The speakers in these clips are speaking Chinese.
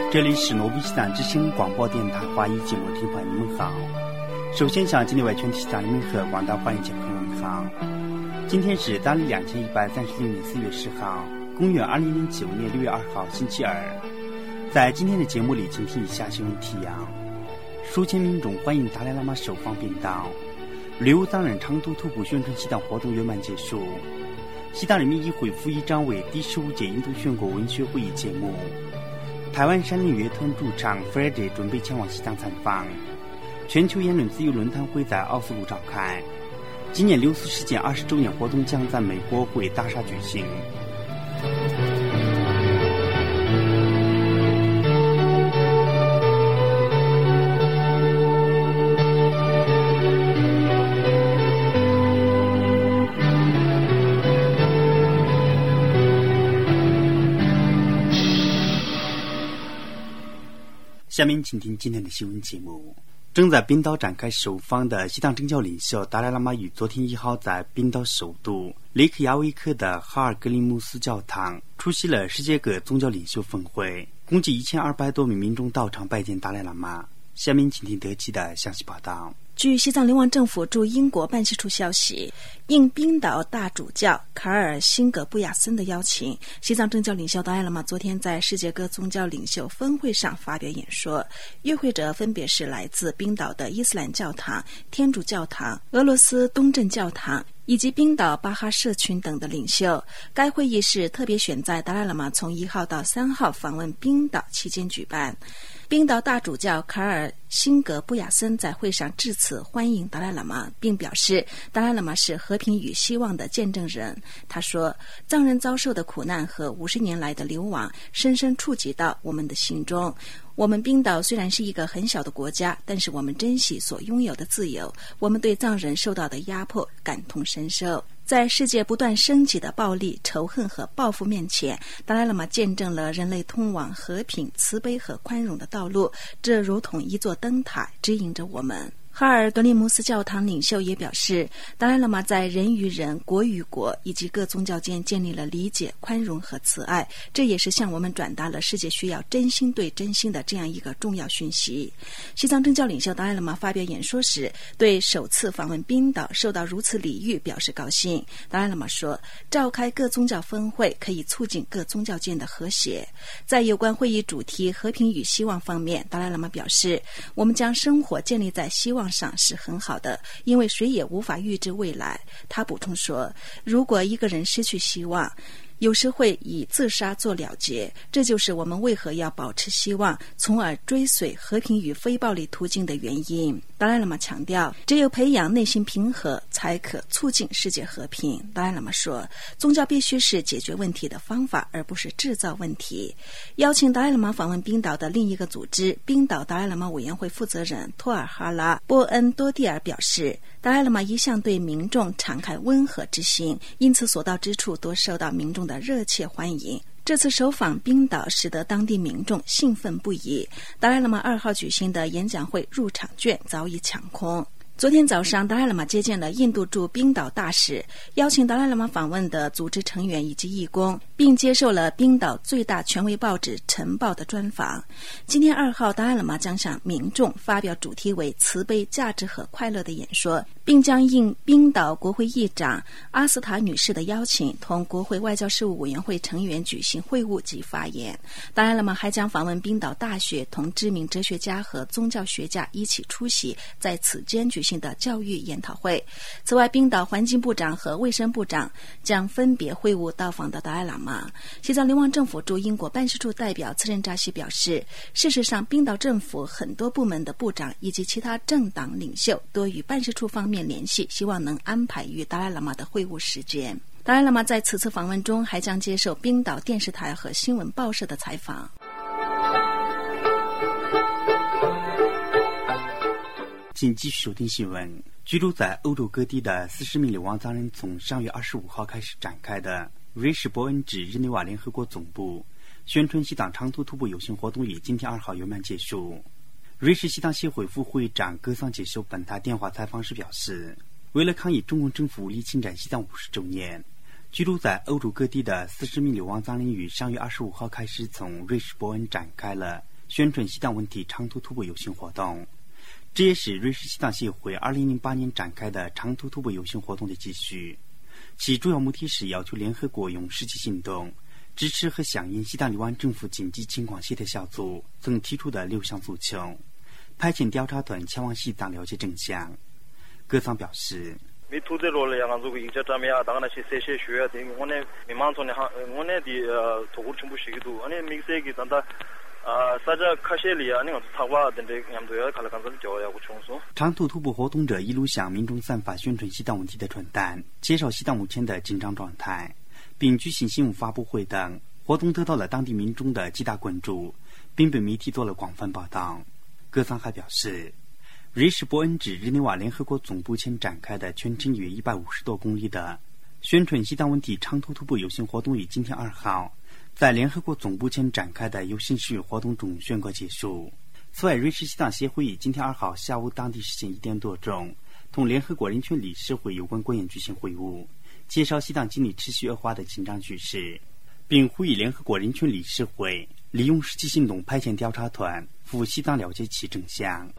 这里是罗比西藏之声广播电台华语节目听众你们好。首先向境内外全体西藏人民和广大华人朋友们好。今天是当日2136年4月10号，公元2009年6月2号星期二。在今天的节目里，请听以下新闻提要：数千民众欢迎达赖喇嘛首访冰岛，旅游藏人长途徒步宣传西藏活动圆满结束。西藏人民议会副议长为第15届印度全国文学会议节目。台湾山林乐团主唱 Freddy 准备前往西藏参访。全球言论自由论坛会在奥斯陆召开。今年六四事件20周年活动将在美国会大厦举行。下面请听今天的新闻节目。正在冰岛展开首访的西藏政教领袖达赖喇嘛于昨天1号在冰岛首都雷克雅未克的哈尔格林姆斯教堂出席了世界各宗教领袖峰会，共计1200多名民众到场拜见达赖喇嘛。下面请听德基的详细报道。 据西藏流亡政府驻英国办事处消息，应冰岛大主教卡尔辛格布亚森的邀请，西藏政教领袖达赖喇嘛昨天在世界各宗教领袖峰会上发表演说。与会者分别是来自冰岛的伊斯兰教堂、天主教堂、俄罗斯东正教堂以及冰岛巴哈社群等的领袖。该会议是特别选在达赖喇嘛从1号到3号访问冰岛期间举办。冰岛大主教卡尔辛格布亚森在会上致辞欢迎达赖喇嘛，并表示达赖喇嘛是和平与希望的见证人。他说，藏人遭受的苦难和50年来的流亡深深触及到我们的心中。我们冰岛虽然是一个很小的国家，但是我们珍惜所拥有的自由，我们对藏人受到的压迫感同身受。在世界不断升级的暴力、仇恨和报复面前，达赖喇嘛见证了人类通往和平、慈悲和宽容的道路，这如同一座灯塔指引着我们。哈尔格林姆斯教堂领袖也表示，达赖喇嘛在人与人、国与国以及各宗教间建立了理解、宽容和慈爱，这也是向我们转达了世界需要真心对真心的这样一个重要讯息。西藏政教领袖达赖喇嘛发表演说时，对首次访问冰岛受到如此礼遇表示高兴。达赖喇嘛说，召开各宗教峰会可以促进各宗教间的和谐。在有关会议主题和平与希望方面，达赖喇嘛表示，我们将生活建立在希望上是很好的，因为谁也无法预知未来。他补充说，如果一个人失去希望，有时会以自杀做了结，这就是我们为何要保持希望，从而追随和平与非暴力途径的原因。达赖喇嘛强调，只有培养内心平和，才可促进世界和平。达赖喇嘛说，宗教必须是解决问题的方法，而不是制造问题。邀请达赖喇嘛访问冰岛的另一个组织冰岛达赖喇嘛委员会负责人托尔哈拉波恩多蒂尔表示，达赖喇嘛一向对民众敞开温和之心，因此所到之处都受到民众的热切欢迎。这次首访冰岛使得当地民众兴奋不已。达赖喇嘛2号举行的演讲会入场券早已抢空。昨天早上，达赖喇嘛接见了印度驻冰岛大使，邀请达赖喇嘛访问的组织成员以及义工，并接受了冰岛最大权威报纸《晨报》的专访。今天2号，达赖喇嘛将向民众发表主题为慈悲、价值和快乐的演说，并将应冰岛国会议长阿斯塔女士的邀请，同国会外交事务委员会成员举行会晤及发言。达赖喇嘛还将访问冰岛大学，同知名哲学家和宗教学家一起出席在此间举行的教育研讨会。此外，冰岛环境部长和卫生部长将分别会晤到访的达赖喇嘛。西藏流亡政府驻英国办事处代表次仁扎西表示，事实上，冰岛政府很多部门的部长以及其他政党领袖都与办事处方面联系，希望能安排与达赖喇嘛的会晤时间。达赖喇嘛在此次访问中还将接受冰岛电视台和新闻报社的采访。 请继续收听新闻。居住在欧洲各地的40名流亡藏人从上月25号开始展开的瑞士伯恩至日内瓦联合国总部宣传西藏长途徒步游行活动于今天2号圆满结束。瑞士西藏协会副会长格桑接受本台电话采访时表示，为了抗议中共政府无理侵占西藏50周年，居住在欧洲各地的40名流亡藏人于上月25号开始从瑞士伯恩展开了宣传西藏问题长途徒步游行活动。这也是瑞士西藏协会2008年展开的长途徒步游行活动的继续，其主要目的是要求联合国用实际行动支持和响应西藏流亡政府紧急情况协调小组曾提出的6项诉求，派遣调查团前往西藏了解真相。戈桑表示，长途徒步活动者一路向民众散发宣传西藏问题的传单，介绍西藏目前的紧张状态，并举行新闻发布会等活动，得到了当地民众的极大关注，并被媒体做了广泛报道。戈桑还表示，瑞士伯恩至日内瓦联合国总部前展开的全程约150多公里的宣传西藏问题长途徒步游行活动于今天2号在联合国总部前展开的游行示威活动中宣告结束。此外，瑞士西藏协会于今天2号下午当地时间1点多钟同联合国人权理事会有关官员举行会晤，介绍西藏经历持续恶化的紧张局势，并呼吁联合国人权理事会利用实际行动派遣调查团赴西藏了解其真相。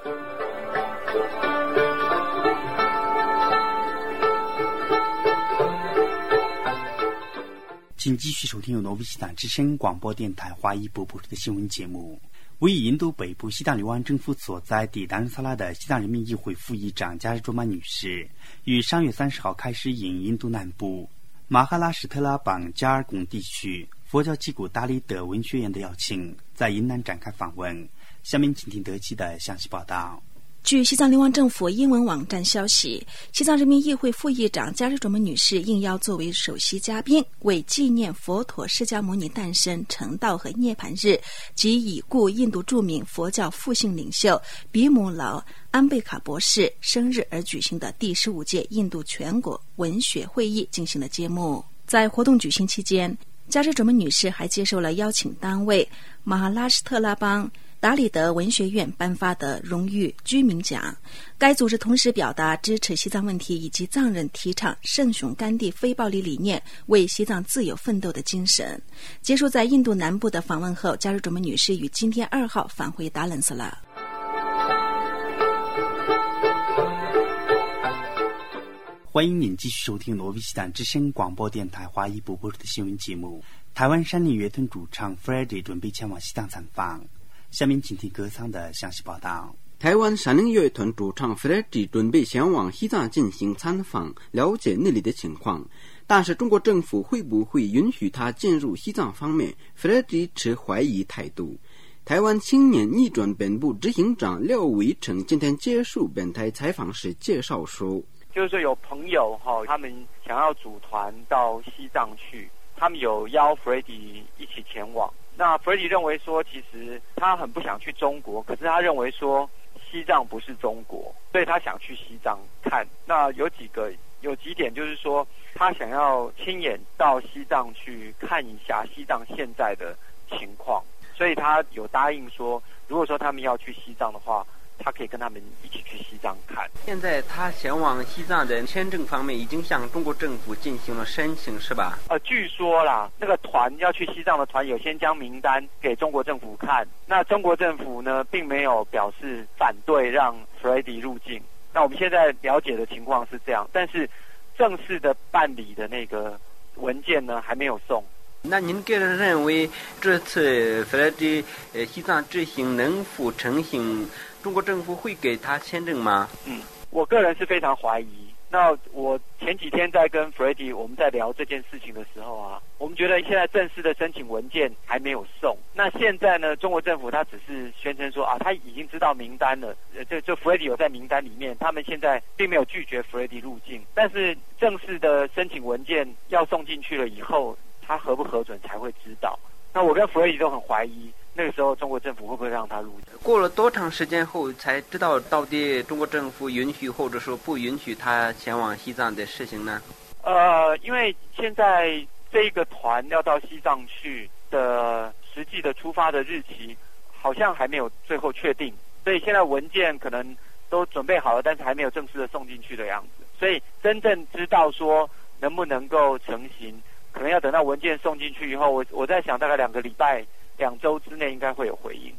请继续收听由挪威西藏之声广播电台华裔播出的新闻节目。位于印度北部西藏流亡政府所在地达仁萨拉的西藏人民议会副议长加日卓玛女士，于上月30号开始应印度南部马哈拉施特拉邦加尔贡地区佛教机构达里德文学院的邀请，在云南展开访问。下面请听德基的详细报道。 据西藏流亡政府英文网站消息，西藏人民议会副议长加日卓玛女士应邀作为首席嘉宾，为纪念佛陀释迦牟尼诞生、成道和涅槃日及已故印度著名佛教复兴领袖比姆劳安贝卡博士生日而举行的第15届印度全国文学会议进行了揭幕。在活动举行期间，加日卓玛女士还接受了邀请单位马哈拉施特拉邦达里德文学院颁发的荣誉居民奖。该组织同时表达支持西藏问题以及藏人提倡圣雄甘地非暴力理念，为西藏自由奋斗的精神。结束在印度南部的访问后，加日卓玛女士于今天2号返回达仁萨拉。 欢迎您继续收听挪威西藏之声广播电台华裔播出的新闻节目。台湾山林乐团主唱 Freddy 准备前往西藏参访。下面请听歌桑的详细报道。 台湾山林乐团主唱 Freddy 准备前往西藏进行参访，了解那里的情况，但是中国政府会不会允许他进入西藏方面 Freddy 持怀疑态度。台湾青年逆转本部执行长廖伟成今天接受本台采访时介绍说， 就是说有朋友他们想要组团到西藏去，他们有邀 Freddy 一起前往。那 Freddy 认为说，其实他很不想去中国，可是他认为说西藏不是中国，所以他想去西藏看。那有几点，就是说他想要亲眼到西藏去看一下西藏现在的情况，所以他有答应说，如果说他们要去西藏的话，他可以跟他们一起去西藏看。 现在他前往西藏的签证方面已经向中国政府进行了申请，是吧？ 据说啦，那个团要去西藏的团有先将名单给中国政府看，那中国政府呢并没有表示反对让 Freddy 入境。那我们现在了解的情况是这样，但是正式的办理的那个文件呢还没有送。 那您个人认为这次 Freddy 西藏之行能否成行？中国政府会给他签证吗？ 我个人是非常怀疑。那我前几天在跟 Freddy 我们在聊这件事情的时候啊，我们觉得现在正式的申请文件还没有送。那现在呢，中国政府他只是宣称说他已经知道名单了，就 Freddy 有在名单里面，他们现在并没有拒绝 Freddy 入境。但是正式的申请文件要送进去了以后，他核不核准才会知道。那我跟 Freddy 都很怀疑，那个时候中国政府会不会让他入境？ 过了多长时间后才知道到底中国政府允许或者说不允许他前往西藏的事情呢？ 因为现在这个团要到西藏去的实际的出发的日期好像还没有最后确定，所以现在文件可能都准备好了，但是还没有正式的送进去的样子。所以真正知道说能不能够成行，可能要等到文件送进去以后，我在想大概2个礼拜 2周之内应该会有回应。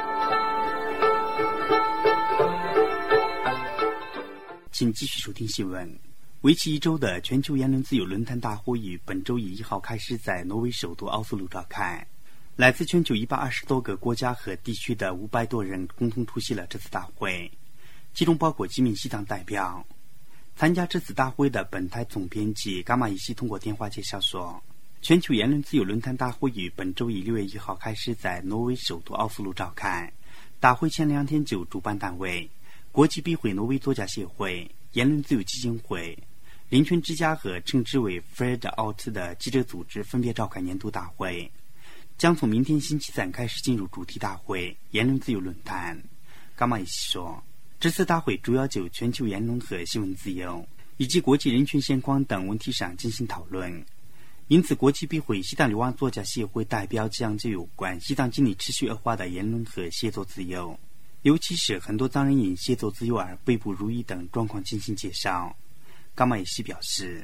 请继续收听新闻。为期1周的全球言论自由论坛大会于本周1号开始在挪威首都奥斯陆召开。来自全球120多个国家和地区的500多人共同出席了这次大会，其中包括几名西藏代表。参加这次大会的本台总编辑伽马伊西通过电话介绍说，全球言论自由论坛大会于本周6月1号开始在挪威首都奥斯陆召开。大会前2天就主办单位国际庇护挪威作家协会、言论自由基金会、人权之家和称之为 Fred Out 的记者组织分别召开年度大会，将从明天星期3开始进入主题大会言论自由论坛。伽马伊西说，这次大会主要就全球言论和新闻自由以及国际人权现况等问题上进行讨论。因此国际庇护西藏流亡作家协会代表将就有关西藏经历持续恶化的言论和写作自由，尤其是很多藏人因写作自由而被捕入狱等状况进行介绍。伽马伊西表示，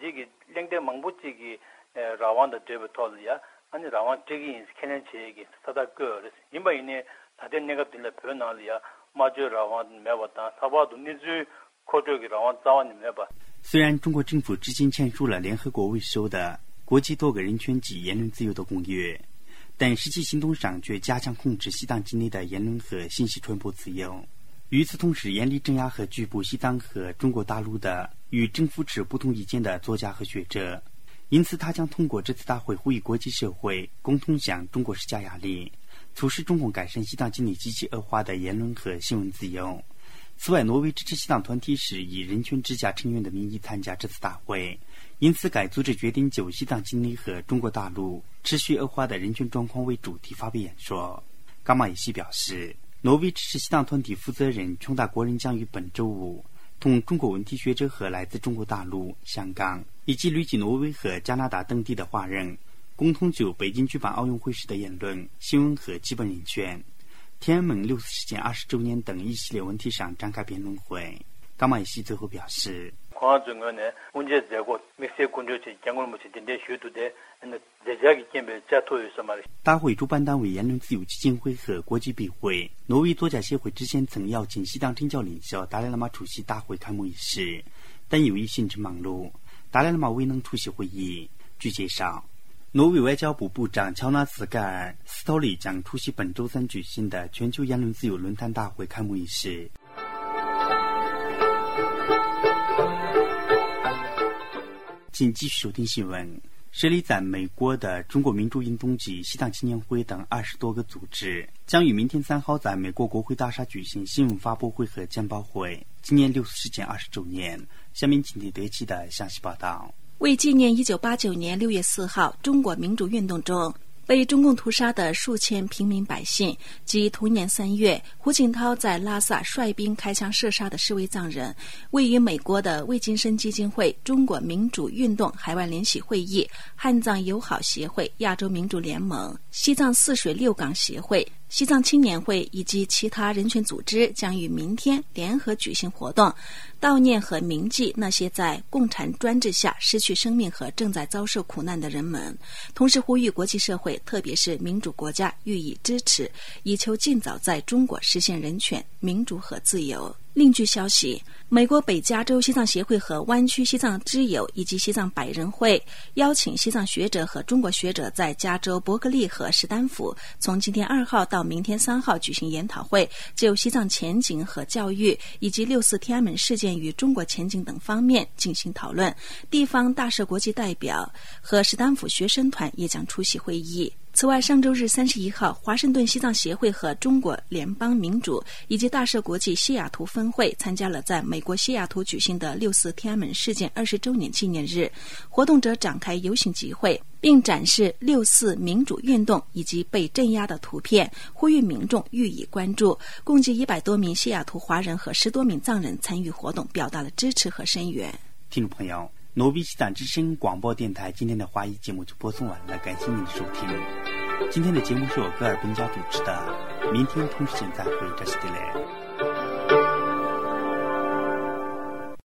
虽然中国政府至今签署了联合国为首的国际多个人权及言论自由的公约，但实际行动上却加强控制西藏境内的言论和信息传播自由。与此同时，严厉镇压和拘捕西藏和中国大陆的与政府持不同意见的作家和学者。因此他将通过这次大会呼吁国际社会共同向中国施加压力，促使中共改善西藏境内极其恶化的言论和新闻自由。此外，挪威支持西藏团体是以人权之家成员的名义参加这次大会，因此该组织决定就西藏境内和中国大陆持续恶化的人权状况为主题发表演说。伽马伊西表示，挪威支持西藏团体负责人琼达国人将于本周五同中国问题学者和来自中国大陆、香港以及旅居挪威和加拿大等地的华人共同就北京举办奥运会时的言论、新闻和基本人权、天安门6四事件20周年等一系列问题上展开辩论会。伽马伊西最后表示，大会主办单位言论自由基金会和国际庇护挪威作家协会之前曾邀请西藏政教领袖达赖喇嘛出席大会开幕仪式，但由于行程忙碌，达赖喇嘛未能出席会议。据介绍，挪威外交部部长乔纳斯·盖尔斯托利将出席本周3举行的全球言论自由论坛大会开幕仪式。请继续收听新闻。设立在美国的中国民主运动及西藏青年会等20多个组织将于明天3号在美国国会大厦举行新闻发布会和简报会，纪念6四事件20周年。下面请听德奇的详细报道。 为纪念1989年6月4号中国民主运动中被中共屠杀的数千平民百姓，及同年3月胡锦涛在拉萨率兵开枪射杀的示威藏人，位于美国的魏金生基金会、中国民主运动海外联席会议、汉藏友好协会、亚洲民主联盟、西藏泗水6港协会、西藏青年会以及其他人权组织将于明天联合举行活动，悼念和铭记那些在共产专制下失去生命和正在遭受苦难的人们，同时呼吁国际社会，特别是民主国家予以支持，以求尽早在中国实现人权、民主和自由。另据消息，美国北加州西藏协会和湾区西藏之友以及西藏百人会邀请西藏学者和中国学者在加州伯克利和史丹福从今天2号到明天3号举行研讨会，就西藏前景和教育以及6四天安门事件与中国前景等方面进行讨论。地方大社国际代表和史丹福学生团也将出席会议。此外，上周日31号，华盛顿西藏协会和中国联邦民主以及大社国际西雅图分会参加了在美国西雅图举行的6四天安门事件20周年纪念日，活动者展开游行集会，并展示6四民主运动以及被镇压的图片，呼吁民众予以关注。共计100多名西雅图华人和10多名藏人参与活动，表达了支持和声援。 听众朋友，挪威西藏之声广播电台今天的华语节目就播送完了，感谢您的收听。今天的节目是我戈尔本家主持的，明天同时间再会，这是地雷。